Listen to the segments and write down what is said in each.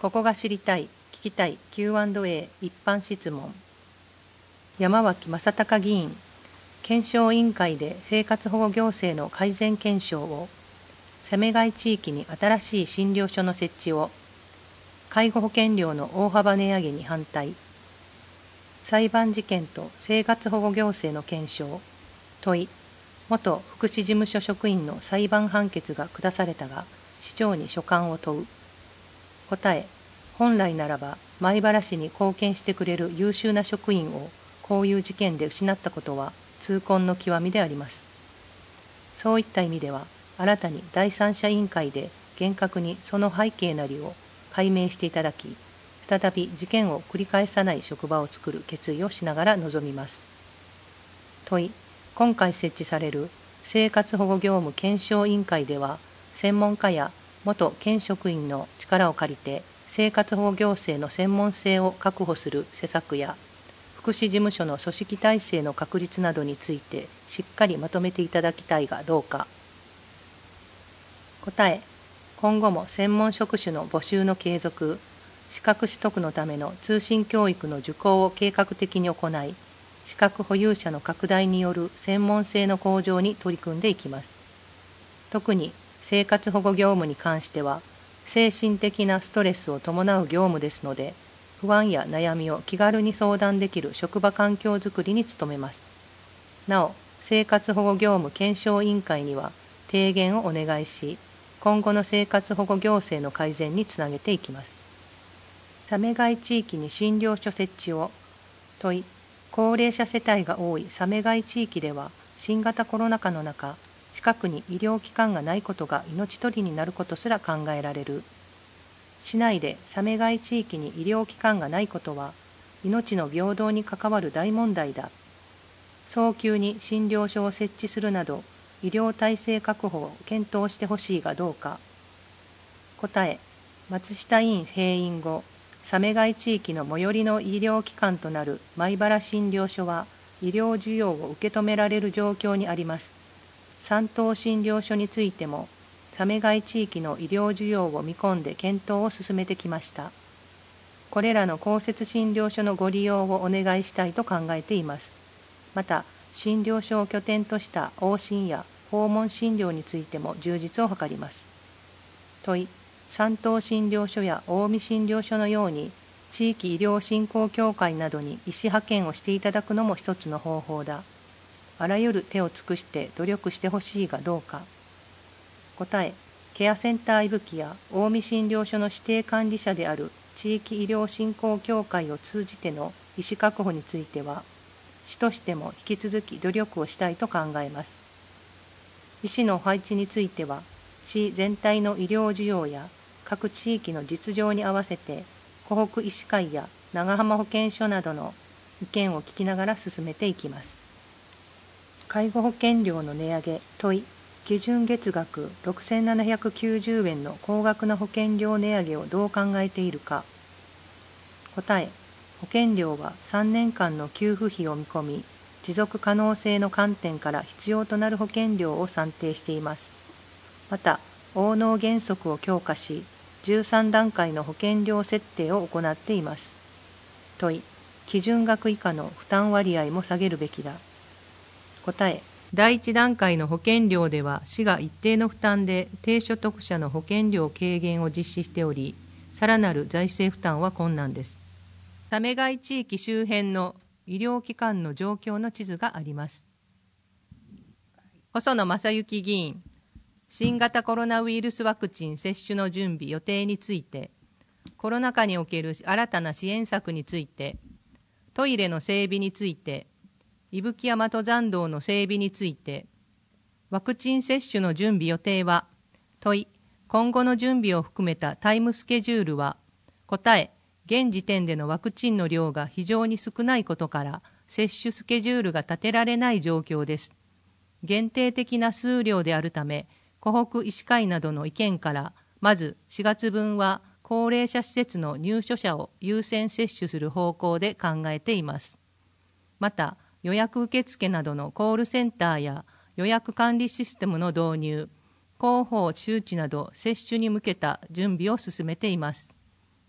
ここが知りたい、聞きたい Q&A 一般質問。山脇正隆議員、検証委員会で生活保護行政の改善検証を、攻め買い地域に新しい診療所の設置を、介護保険料の大幅値上げに反対、裁判事件と生活保護行政の検証、問い、元福祉事務所職員の裁判判決が下されたが、市長に所管を問う。答え、本来ならば米原市に貢献してくれる優秀な職員をこういう事件で失ったことは痛恨の極みであります。そういった意味では、新たに第三者委員会で厳格にその背景なりを解明していただき、再び事件を繰り返さない職場を作る決意をしながら臨みます。問い、今回設置される生活保護業務検証委員会では、専門家や元県職員の力を借りて生活保護行政の専門性を確保する施策や福祉事務所の組織体制の確立などについてしっかりまとめていただきたいがどうか。答え、今後も専門職種の募集の継続、資格取得のための通信教育の受講を計画的に行い、資格保有者の拡大による専門性の向上に取り組んでいきます。特に生活保護業務に関しては、精神的なストレスを伴う業務ですので、不安や悩みを気軽に相談できる職場環境づくりに努めます。なお、生活保護業務検証委員会には提言をお願いし、今後の生活保護行政の改善につなげていきます。鮫貝地域に診療所設置を。問い、高齢者世帯が多い鮫貝地域では、新型コロナ禍の中、近くに医療機関がないことが命取りになることすら考えられる。市内で鮫貝地域に医療機関がないことは、命の平等に関わる大問題だ。早急に診療所を設置するなど、医療体制確保を検討してほしいがどうか。答え、松下委員閉院後、鮫貝地域の最寄りの医療機関となる米原診療所は、医療需要を受け止められる状況にあります。三島診療所についても、鮫貝地域の医療需要を見込んで検討を進めてきました。これらの公設診療所のご利用をお願いしたいと考えています。また、診療所を拠点とした往診や訪問診療についても充実を図ります。問い、三島診療所や近江診療所のように、地域医療振興協会などに医師派遣をしていただくのも一つの方法だ。あらゆる手を尽くして努力してほしいがどうか。答え、ケアセンターいぶきや近江診療所の指定管理者である地域医療振興協会を通じての医師確保については、市としても引き続き努力をしたいと考えます。医師の配置については、市全体の医療需要や各地域の実情に合わせて、湖北医師会や長浜保健所などの意見を聞きながら進めていきます。介護保険料の値上げ。問い、基準月額6790円の高額な保険料値上げをどう考えているか。答え、保険料は3年間の給付費を見込み、持続可能性の観点から必要となる保険料を算定しています。また、応納原則を強化し、13段階の保険料設定を行っています。問い、基準額以下の負担割合も下げるべきだ。答え、第1段階の保険料では市が一定の負担で低所得者の保険料軽減を実施しており、さらなる財政負担は困難です。鮫貝地域周辺の医療機関の状況の地図があります。細野正幸議員、新型コロナウイルスワクチン接種の準備予定について、コロナ禍における新たな支援策について、トイレの整備について、伊吹山登山道の整備について、ワクチン接種の準備予定は、問い、今後の準備を含めたタイムスケジュールは、答え、現時点でのワクチンの量が非常に少ないことから、接種スケジュールが立てられない状況です。限定的な数量であるため、湖北医師会などの意見から、まず4月分は高齢者施設の入所者を優先接種する方向で考えています。また、予約受付などのコールセンターや予約管理システムの導入、広報周知など接種に向けた準備を進めています。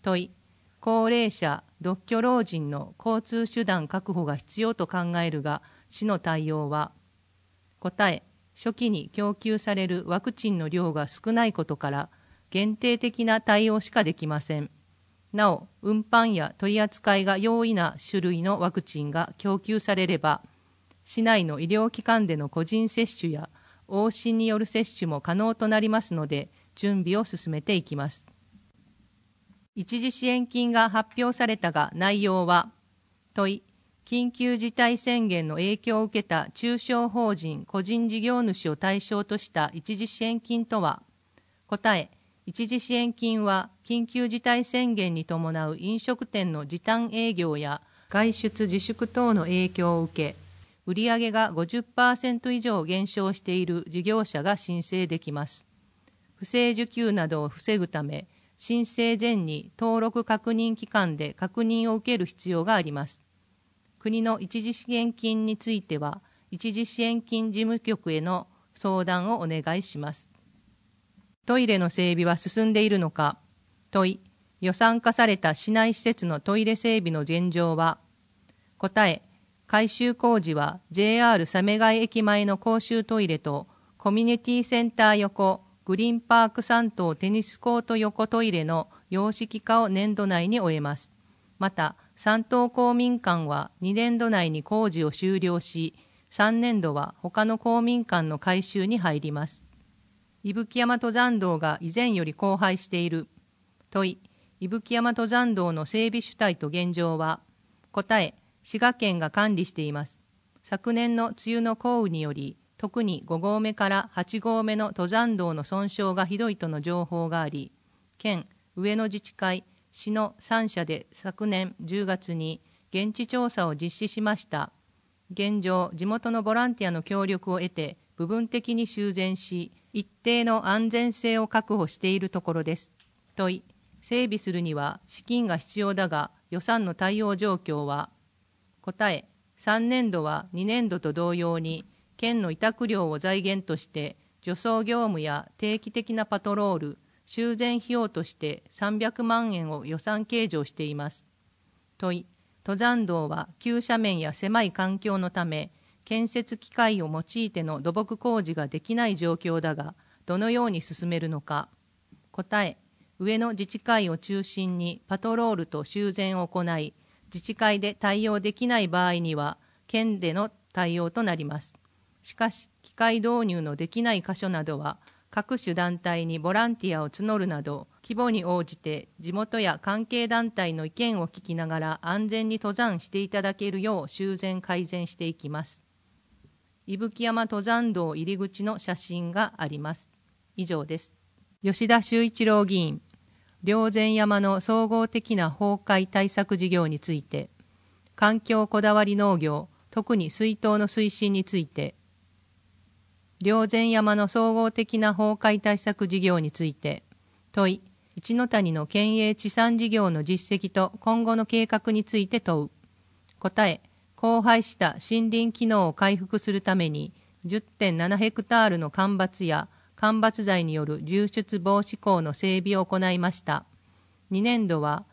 問い、高齢者、独居老人の交通手段確保が必要と考えるが、市の対応は。答え、初期に供給されるワクチンの量が少ないことから、限定的な対応しかできません。なお、運搬や取り扱いが容易な種類のワクチンが供給されれば、市内の医療機関での個人接種や往診による接種も可能となりますので、準備を進めていきます。一時支援金が発表されたが内容は、問い、緊急事態宣言の影響を受けた中小法人個人事業主を対象とした一時支援金とは。答え、一時支援金は緊急事態宣言に伴う飲食店の時短営業や外出自粛等の影響を受け、売上が 50% 以上減少している事業者が申請できます。不正受給などを防ぐため、申請前に登録確認機関で確認を受ける必要があります。国の一時支援金については、一時支援金事務局への相談をお願いします。トイレの整備は進んでいるのか。問い、予算化された市内施設のトイレ整備の現状は。答え、改修工事は JR 鮫貝駅前の公衆トイレとコミュニティセンター横グリーンパーク3棟テニスコート横トイレの様式化を年度内に終えます。また、3棟公民館は2年度内に工事を終了し、3年度は他の公民館の改修に入ります。伊吹山登山道が以前より荒廃している。問い、伊吹山登山道の整備主体と現状は。答え、滋賀県が管理しています。昨年の梅雨の降雨により、特に5合目から8合目の登山道の損傷がひどいとの情報があり、県、上野自治会、市の3社で昨年10月に現地調査を実施しました。現状、地元のボランティアの協力を得て、部分的に修繕し、一定の安全性を確保しているところです。問い、整備するには資金が必要だが、予算の対応状況は。答え、3年度は2年度と同様に、県の委託料を財源として、除草業務や定期的なパトロール、修繕費用として300万円を予算計上しています。問い、登山道は急斜面や狭い環境のため、建設機械を用いての土木工事ができない状況だが、どのように進めるのか。答え、上の自治会を中心にパトロールと修繕を行い、自治会で対応できない場合には、県での対応となります。しかし、機械導入のできない箇所などは、各種団体にボランティアを募るなど、規模に応じて地元や関係団体の意見を聞きながら安全に登山していただけるよう修繕改善していきます。伊吹山登山道入り口の写真があります。以上です。吉田修一郎議員、霊山山の総合的な崩壊対策事業について、環境こだわり農業、特に水稲の推進について、霊山山の総合的な崩壊対策事業について、問い、一ノ谷の県営地産事業の実績と今後の計画について問う。答え、荒廃した森林機能を回復するために 10.7 ヘクタールの間伐や間伐材による流出防止溝の整備を行いました。2年度は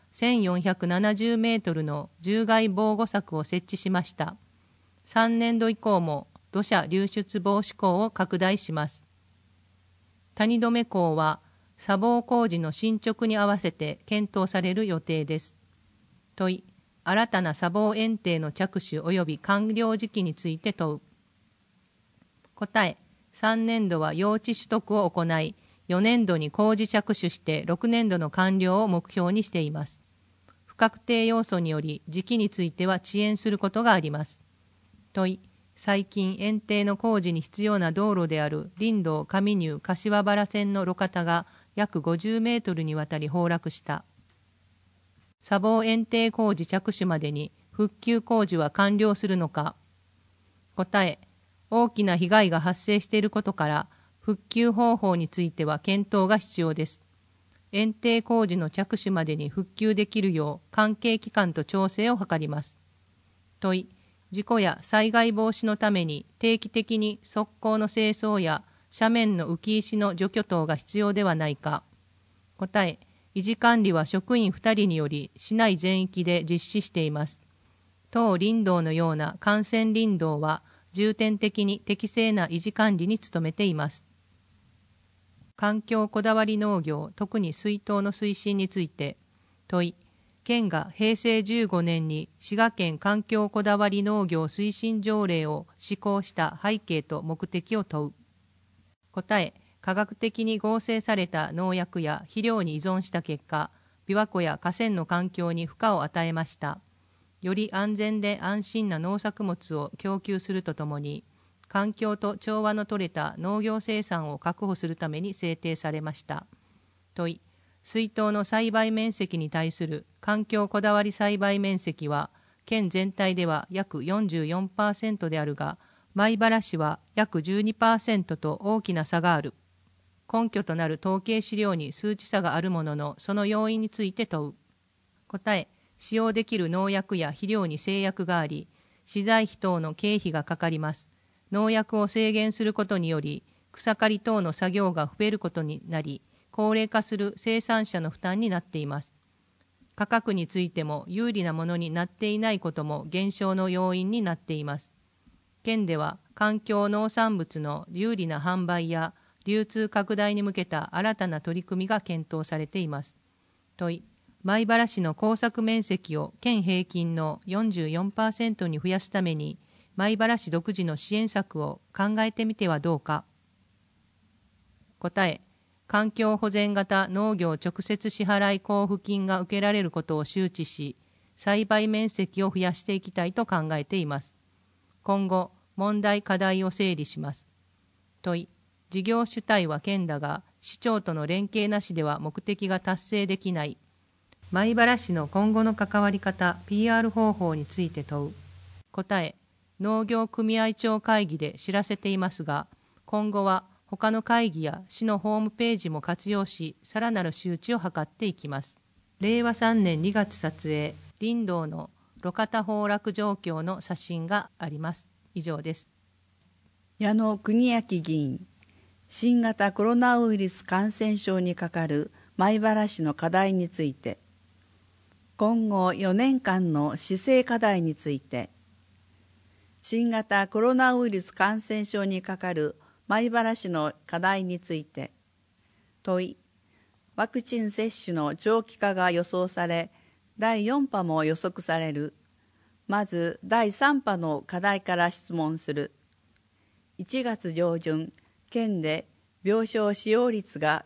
1470メートルの獣害防護柵を設置しました。3年度以降も土砂流出防止溝を拡大します。谷留溝は砂防工事の進捗に合わせて検討される予定です。問い、新たな砂防堰堤の着手及び完了時期について問う。答え、3年度は用地取得を行い、4年度に工事着手して6年度の完了を目標にしています。不確定要素により時期については遅延することがあります。問い、最近堰堤の工事に必要な道路である林道上入柏原線の路肩が約50メートルにわたり崩落した。砂防堰堤工事着手までに復旧工事は完了するのか。答え、大きな被害が発生していることから復旧方法については検討が必要です。堰堤工事の着手までに復旧できるよう関係機関と調整を図ります。問い、事故や災害防止のために定期的に側溝の清掃や斜面の浮き石の除去等が必要ではないか。答え、 維持管理は職員2人により市内全域で実施しています。当林道のような幹線林道は重点的に適正な維持管理に努めています。環境こだわり農業、特に水稲の推進について問い、県が平成15年に滋賀県環境こだわり農業推進条例を施行した背景と目的を問う。答え、科学的に合成された農薬や肥料に依存した結果、琵琶湖や河川の環境に負荷を与えました。より安全で安心な農作物を供給するとともに、環境と調和の取れた農業生産を確保するために制定されました。問い、水稲の栽培面積に対する環境こだわり栽培面積は、県全体では約 44% であるが、米原市は約 12% と大きな差がある。根拠となる統計資料に数値差があるものの、その要因について問う。答え、使用できる農薬や肥料に制約があり、資材費等の経費がかかります。農薬を制限することにより、草刈り等の作業が増えることになり、高齢化する生産者の負担になっています。価格についても有利なものになっていないことも減少の要因になっています。県では環境農産物の有利な販売や流通拡大に向けた新たな取り組みが検討されています。問い、米原市の耕作面積を県平均の 44% に増やすために、米原市独自の支援策を考えてみてはどうか。答え、環境保全型農業直接支払い交付金が受けられることを周知し、栽培面積を増やしていきたいと考えています。今後、問題課題を整理します。問い、事業主体は県だが、市長との連携なしでは目的が達成できない。米原市の今後の関わり方、PR 方法について問う。答え、農業組合長会議で知らせていますが、今後は他の会議や市のホームページも活用し、さらなる周知を図っていきます。令和3年2月撮影、林道の路肩崩落状況の写真があります。以上です。 矢野邦明議員、新型コロナウイルス感染症にかかる米原市の課題について、今後4年間の市政課題について、新型コロナウイルス感染症にかかる米原市の課題について問い、ワクチン接種の長期化が予想され、第4波も予測される。まず第3波の課題から質問する。1月上旬、県で病床使用率が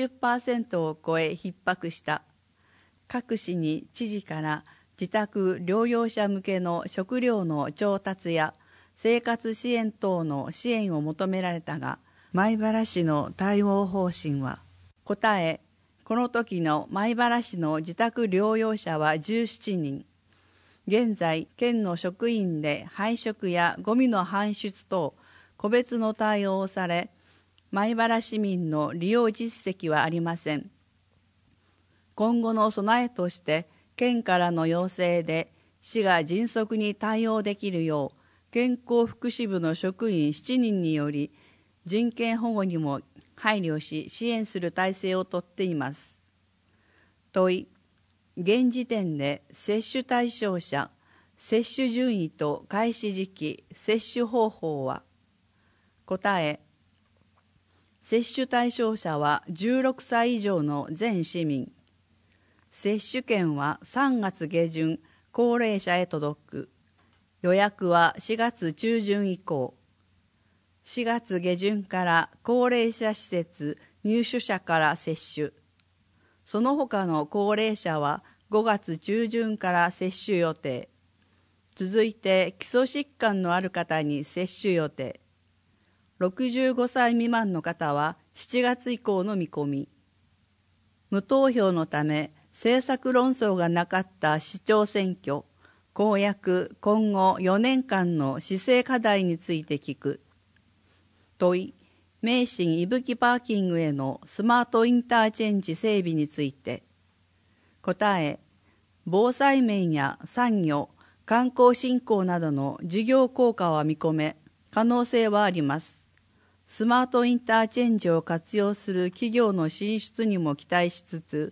90% を超え逼迫した。各市に知事から自宅療養者向けの食料の調達や生活支援等の支援を求められたが、米原市の対応方針は、答え、この時の米原市の自宅療養者は17人。現在、県の職員で配食やゴミの搬出等、個別の対応をされ、米原市民の利用実績はありません。今後の備えとして、県からの要請で、市が迅速に対応できるよう、健康福祉部の職員7人により、人権保護にも配慮し支援する体制をとっています。問い、現時点で接種対象者、接種順位と開始時期、接種方法は。答え、接種対象者は16歳以上の全市民。接種券は3月下旬、高齢者へ届く。予約は4月中旬以降。4月下旬から高齢者施設入所者から接種。その他の高齢者は5月中旬から接種予定。続いて基礎疾患のある方に接種予定。65歳未満の方は7月以降の見込み。無投票のため政策論争がなかった市長選挙。公約今後4年間の市政課題について聞く。問い、名神伊吹パーキングへのスマートインターチェンジ整備について。答え、防災面や産業、観光振興などの事業効果は見込め、可能性はあります。スマートインターチェンジを活用する企業の進出にも期待しつつ、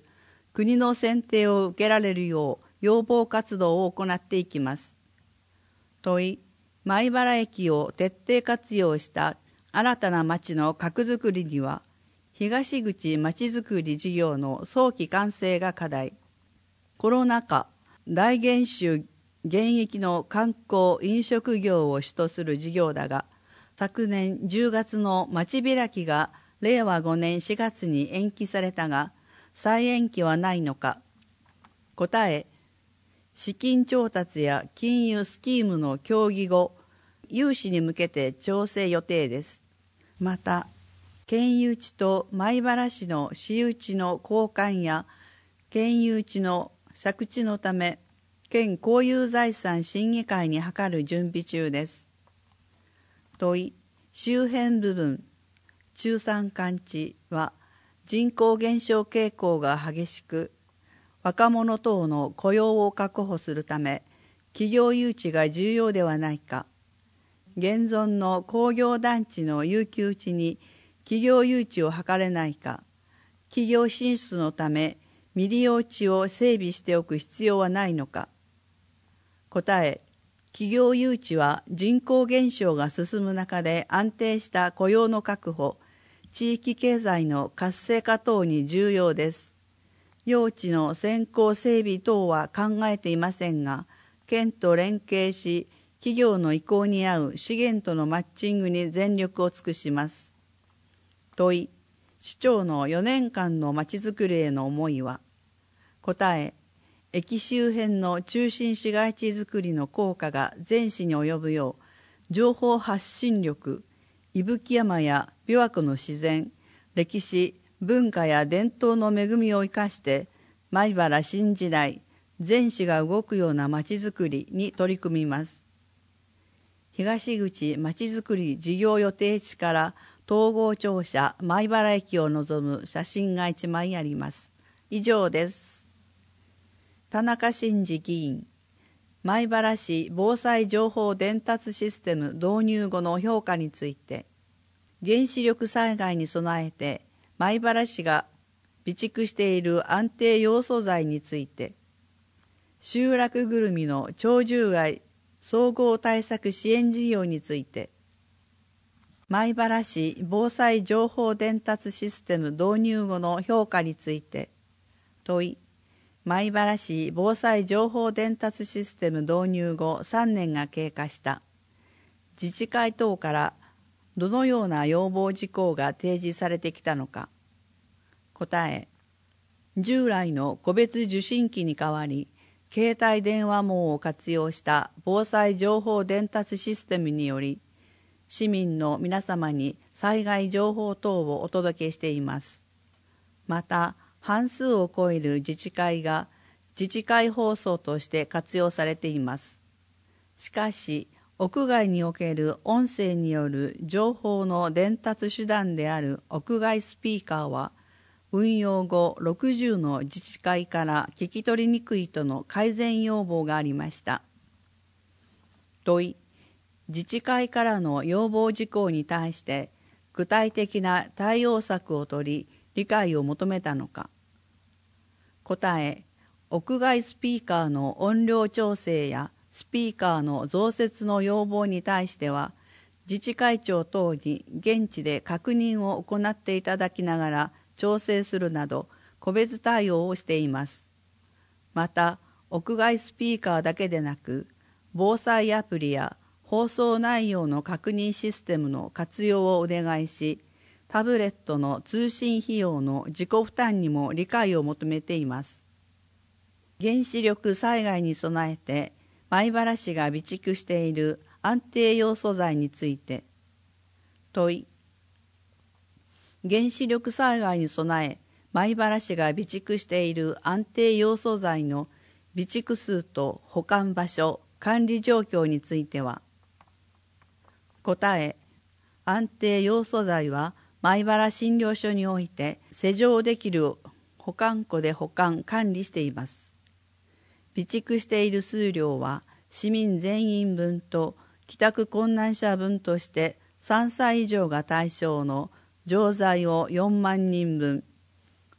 国の選定を受けられるよう要望活動を行っていきます。問い、米原駅を徹底活用した新たな町の核づくりには、東口まちづくり事業の早期完成が課題。コロナ禍、大減収現役の観光・飲食業を主とする事業だが、昨年10月の町開きが令和5年4月に延期されたが、再延期はないのか。答え、資金調達や金融スキームの協議後、融資に向けて調整予定です。また、県有地と米原市の私有地の交換や県有地の借地のため、県公有財産審議会に諮る準備中です。問い、周辺部分、中山間地は人口減少傾向が激しく、若者等の雇用を確保するため、企業誘致が重要ではないか。現存の工業団地の遊休地に企業誘致を図れないか。企業進出のため、未利用地を整備しておく必要はないのか。答え、企業誘致は人口減少が進む中で安定した雇用の確保、地域経済の活性化等に重要です。用地の先行整備等は考えていませんが、県と連携し、企業の意向に合う資源とのマッチングに全力を尽くします。問い、市長の4年間のまちづくりへの思いは。答え、駅周辺の中心市街地づくりの効果が全市に及ぶよう、情報発信力、伊吹山や琵琶湖の自然、歴史、文化や伝統の恵みを生かして、米原新時代、全市が動くようなまちづくりに取り組みます。東口まちづくり事業予定地から統合庁舎米原駅を望む写真が1枚あります。以上です。田中真二議員、米原市防災情報伝達システム導入後の評価について、原子力災害に備えて米原市が備蓄している安定要素材について、集落ぐるみの鳥獣害総合対策支援事業について、米原市防災情報伝達システム導入後の評価について、問い、米原市防災情報伝達システム導入後3年が経過した。自治会等からどのような要望事項が提示されてきたのか。答え、従来の個別受信機に代わり、携帯電話網を活用した防災情報伝達システムにより、市民の皆様に災害情報等をお届けしています。また、半数を超える自治会が自治会放送として活用されています。しかし、屋外における音声による情報の伝達手段である屋外スピーカーは、運用後60の自治会から聞き取りにくいとの改善要望がありました。問い、自治会からの要望事項に対して具体的な対応策を取り、理解を求めたのか。答え、屋外スピーカーの音量調整やスピーカーの増設の要望に対しては、自治会長等に現地で確認を行っていただきながら調整するなど個別対応をしています。また、屋外スピーカーだけでなく、防災アプリや放送内容の確認システムの活用をお願いし、タブレットの通信費用の自己負担にも理解を求めています。原子力災害に備えて米原市が備蓄している安定要素材について、問い、原子力災害に備え米原市が備蓄している安定要素材の備蓄数と保管場所、管理状況については。答え、安定要素材は米原診療所において施錠できる保管庫で保管・管理しています。備蓄している数量は市民全員分と帰宅困難者分として3歳以上が対象の錠剤を4万人分、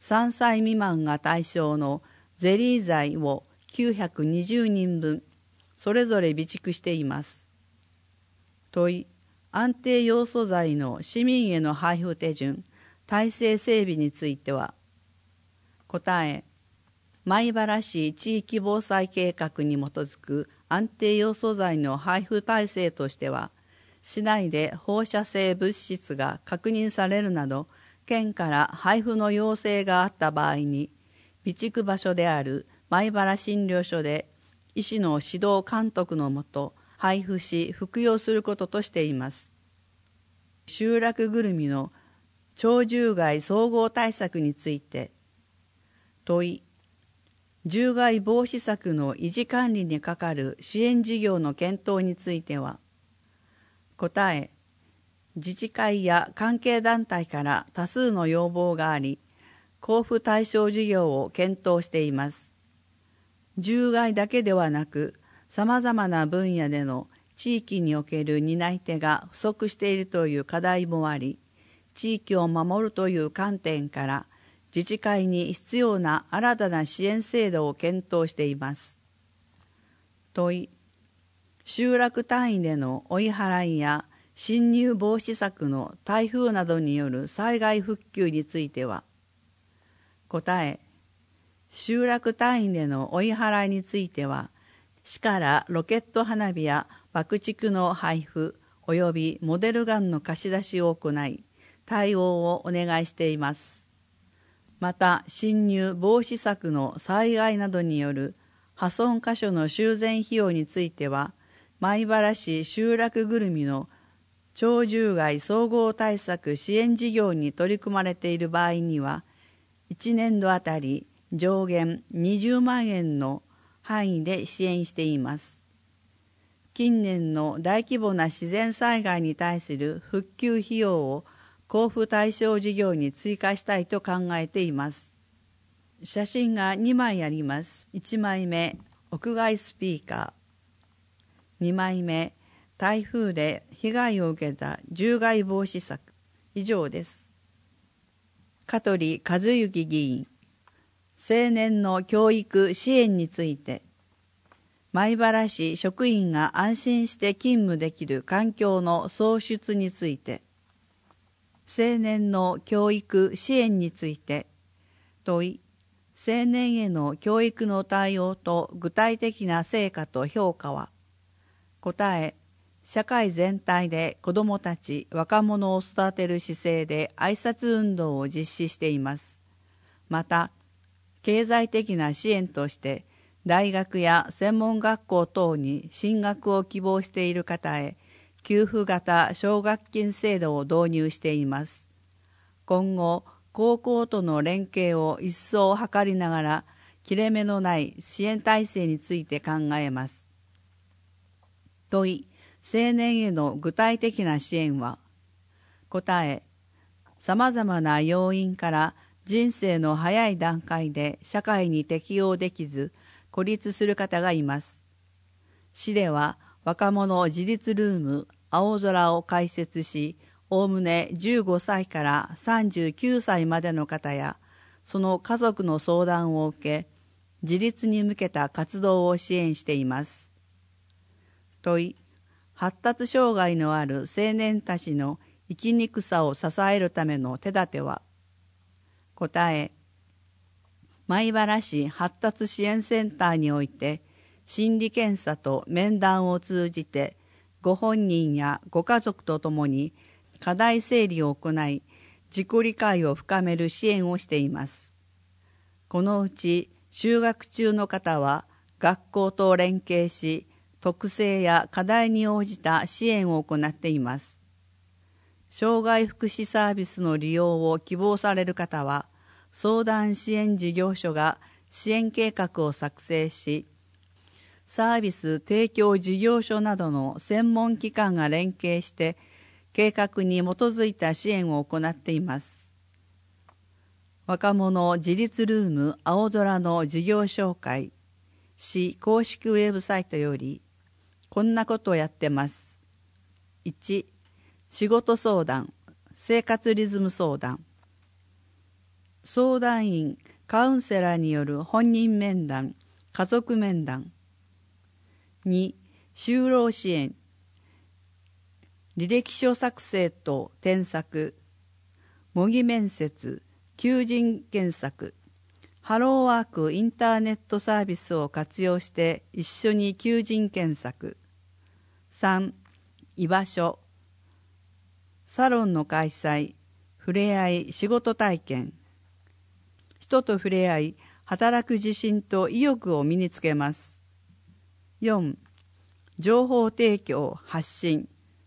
3歳未満が対象のゼリー剤を920人分、それぞれ備蓄しています。問い、安定ヨウ素剤の市民への配布手順、体制整備については、答え、米原市地域防災計画に基づく安定ヨウ素剤の配布体制としては、市内で放射性物質が確認されるなど、県から配布の要請があった場合に、備蓄場所である米原診療所で医師の指導監督のもと配布し服用することとしています。集落ぐるみの鳥獣害総合対策について、問い、獣害防止策の維持管理にかかる支援事業の検討については、答え、自治会や関係団体から多数の要望があり、交付対象事業を検討しています。獣害だけではなく、さまざまな分野での地域における担い手が不足しているという課題もあり、地域を守るという観点から、自治会に必要な新たな支援制度を検討しています。問い、集落単位での追い払いや侵入防止策の台風などによる災害復旧については、答え、集落単位での追い払いについては、市からロケット花火や爆竹の配布及びモデルガンの貸し出しを行い、対応をお願いしています。また、侵入防止策の災害などによる破損箇所の修繕費用については、米原市集落ぐるみの鳥獣害総合対策支援事業に取り組まれている場合には、1年度あたり上限20万円の範囲で支援しています。近年の大規模な自然災害に対する復旧費用を交付対象事業に追加したいと考えています。写真が2枚あります。1枚目、屋外スピーカー。2枚目、台風で被害を受けた獣害防止策。以上です。香取和幸議員、青年の教育支援について、米原市職員が安心して勤務できる環境の創出について、青年の教育支援について、問い、青年への教育の対応と具体的な成果と評価は、答え、社会全体で子どもたち、若者を育てる姿勢で挨拶運動を実施しています。また、経済的な支援として、大学や専門学校等に進学を希望している方へ、給付型奨学金制度を導入しています。今後、高校との連携を一層図りながら、切れ目のない支援体制について考えます。問い、青年への具体的な支援は、答え、さまざまな要因から人生の早い段階で社会に適応できず、孤立する方がいます。市では若者自立ルーム青空を開設し、おおむね15歳から39歳までの方や、その家族の相談を受け、自立に向けた活動を支援しています。問い、発達障害のある青年たちの生きにくさを支えるための手立ては、答え、米原市発達支援センターにおいて、心理検査と面談を通じて、ご本人やご家族とともに課題整理を行い、自己理解を深める支援をしています。このうち、就学中の方は、学校と連携し、特性や課題に応じた支援を行っています。障害福祉サービスの利用を希望される方は、相談支援事業所が支援計画を作成し、サービス提供事業所などの専門機関が連携して、計画に基づいた支援を行っています。若者自立ルーム青空の事業紹介、市公式ウェブサイトより、こんなことをやってます。1、仕事相談、生活リズム相談。 相談員、カウンセラーによる本人面談、家族面談。2、就労支援、履歴書作成と添削、模擬面接、求人検索、ハローワークインターネットサービスを活用して一緒に求人検索。3、居場所、サロンの開催、触れ合い、仕事体験。人と触れ合い、働く自信と意欲を身につけます。4、情報提供、発信。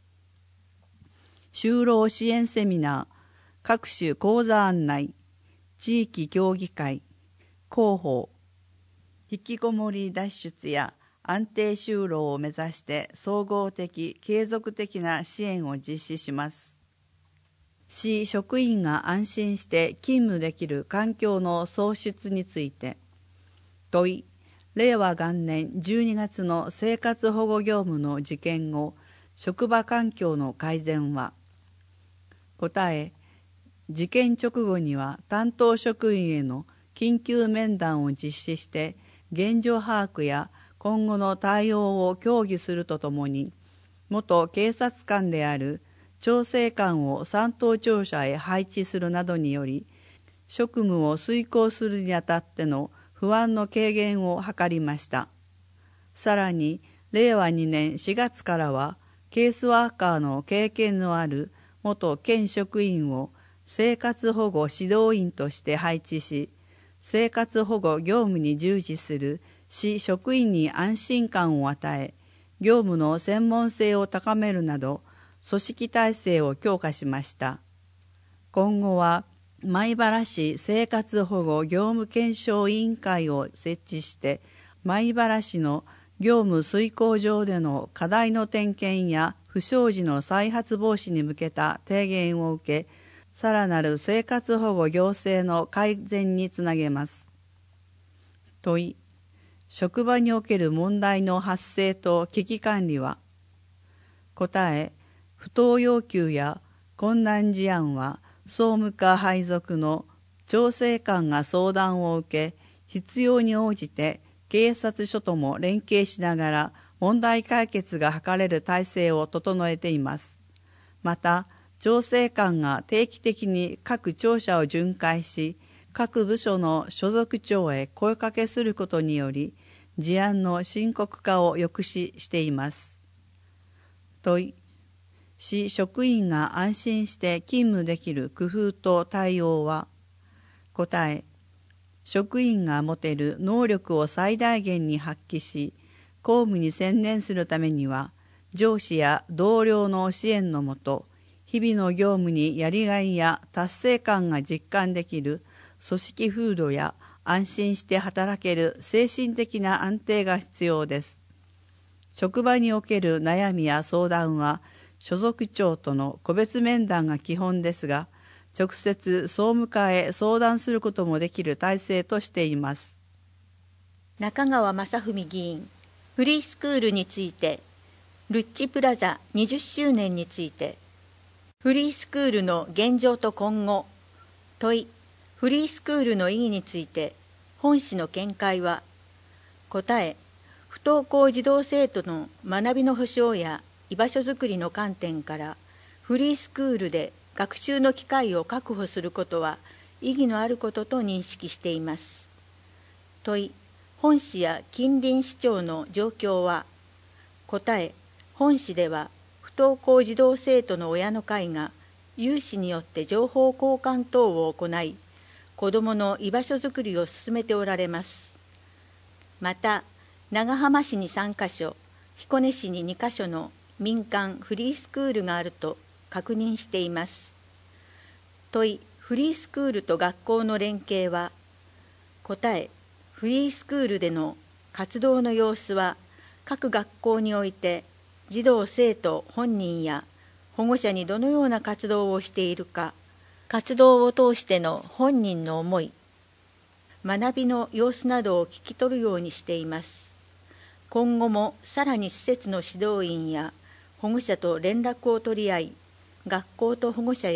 就労支援セミナー、各種講座案内、地域協議会、広報。引きこもり脱出や安定就労を目指して総合的、継続的な支援を実施します。市職員が安心して勤務できる環境の創出について。問い、令和元年12月の生活保護業務の事件後、職場環境の改善は。答え、事件直後には担当職員への緊急面談を実施して、現状把握や今後の対応を協議するとともに、元警察官である調整官を担当庁舎へ配置するなどにより、職務を遂行するにあたっての不安の軽減を図りました。さらに、令和2年4月からは、ケースワーカーの経験のある元県職員を生活保護指導員として配置し、生活保護業務に従事する市職員に安心感を与え、業務の専門性を高めるなど、組織体制を強化しました。今後は、米原市生活保護業務検証委員会を設置して、米原市の業務遂行上での課題の点検や不祥事の再発防止に向けた提言を受け、さらなる生活保護行政の改善につなげます。問い、職場における問題の発生と危機管理は。答え、不当要求や困難事案は総務課配属の調整官が相談を受け、必要に応じて警察署とも連携しながら問題解決が図れる体制を整えています。また、調整官が定期的に各庁舎を巡回し、各部署の所属長へ声かけすることにより、事案の深刻化を抑止しています。問い、市職員が安心して勤務できる工夫と対応は。答え、職員が持てる能力を最大限に発揮し、公務に専念するためには、上司や同僚の支援のもと、日々の業務にやりがいや達成感が実感できる組織風土や安心して働ける精神的な安定が必要です。職場における悩みや相談は、所属長との個別面談が基本ですが、直接総務課へ相談することもできる体制としています。 中川雅文議員、フリースクールについて、ルッチプラザ20周年について、フリースクールの現状と今後。問い、フリースクールの意義について、本市の見解は。答え、不登校児童生徒の学びの保障や居場所づくりの観点から、フリースクールで学習の機会を確保することは意義のあることと認識しています。問い、本市や近隣市町の状況は。答え、本市では、不登校児童生徒の親の会が有志によって情報交換等を行い、子どもの居場所づくりを進めておられます。また、長浜市に3カ所、彦根市に2カ所の民間フリースクールがあると確認しています。問い、フリースクールと学校の連携は。答え、フリースクールでの活動の様子は、各学校において、児童生徒本人や保護者にどのような活動をしているか、活動を通しての本人の思い、学びの様子などを聞き取るようにしています。今後もさらに施設の指導員や保護者と連絡を取り合い、学校と保護者やフ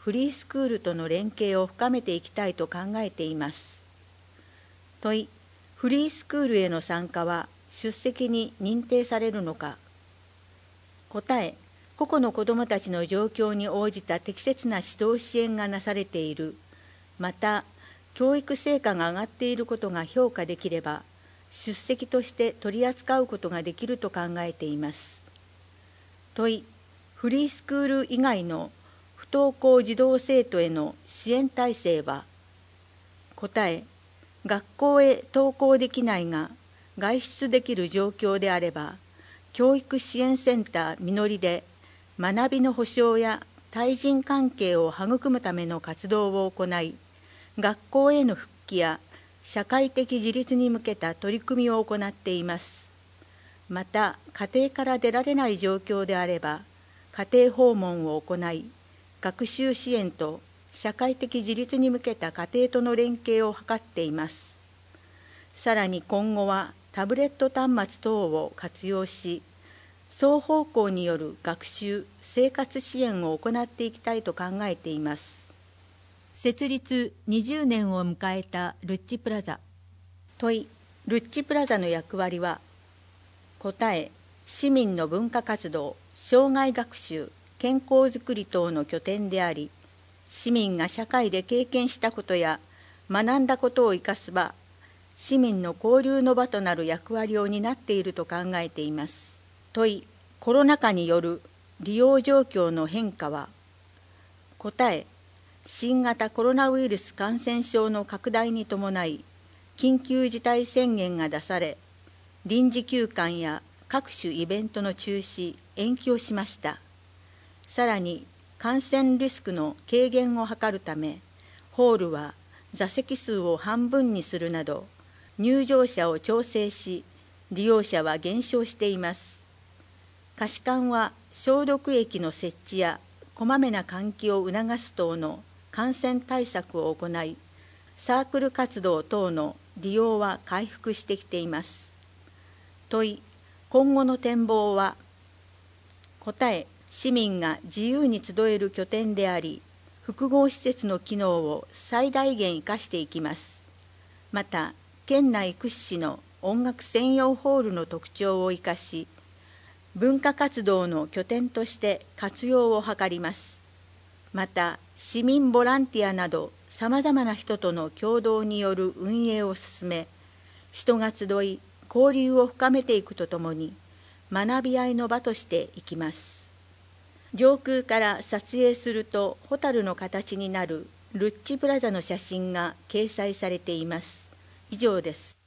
フリースクールとの連携を深めていきたいと考えています。問い、フリースクールへの参加は出席に認定されるのか。答え、個々の子どもたちの状況に応じた適切な指導支援がなされている。また、教育成果が上がっていることが評価できれば、出席として取り扱うことができると考えています。問い、フリースクール以外の不登校児童生徒への支援体制は。答え、学校へ登校できないが外出できる状況であれば、教育支援センターみのりで学びの保障や対人関係を育むための活動を行い、学校への復帰や社会的自立に向けた取り組みを行っています。また、家庭から出られない状況であれば、家庭訪問を行い、学習支援と社会的自立に向けた家庭との連携を図っています。さらに今後はタブレット端末等を活用し、双方向による学習・生活支援を行っていきたいと考えています。 設立20年を迎えたルッチプラザ。 問い、ルッチプラザの役割は。答え、市民の文化活動、生涯学習、健康づくり等の拠点であり、市民が社会で経験したことや学んだことを生かす場、市民の交流の場となる役割を担っていると考えています。問い、コロナ禍による利用状況の変化は。答え、新型コロナウイルス感染症の拡大に伴い、緊急事態宣言が出され、臨時休館や各種イベントの中止・延期をしました。さらに、感染リスクの軽減を図るため、ホールは座席数を半分にするなど、入場者を調整し、利用者は減少しています。貸し館は消毒液の設置やこまめな換気を促す等の感染対策を行い、サークル活動等の利用は回復してきています。問い、今後の展望は。答え、市民が自由に集える拠点であり、複合施設の機能を最大限生かしていきます。また、県内屈指の音楽専用ホールの特徴を生かし、文化活動の拠点として活用を図ります。また、市民ボランティアなどさまざまな人との共同による運営を進め、人が集い、交流を深めていくとともに、学び合いの場としていきます。上空から撮影するとホタルの形になるルッチプラザの写真が掲載されています。以上です。